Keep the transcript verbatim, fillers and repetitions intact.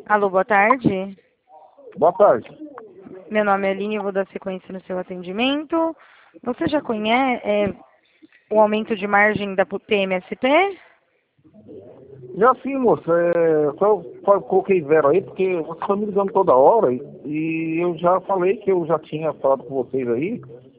Alô, boa tarde. Boa tarde. Meu nome é Aline, eu vou dar sequência no seu atendimento. Você já conhece é, o aumento de margem da P M S P? Já sim, moça, é, só, só coloquei zero aí, porque você está me ligando toda hora e, e eu já falei que eu já tinha falado com vocês aí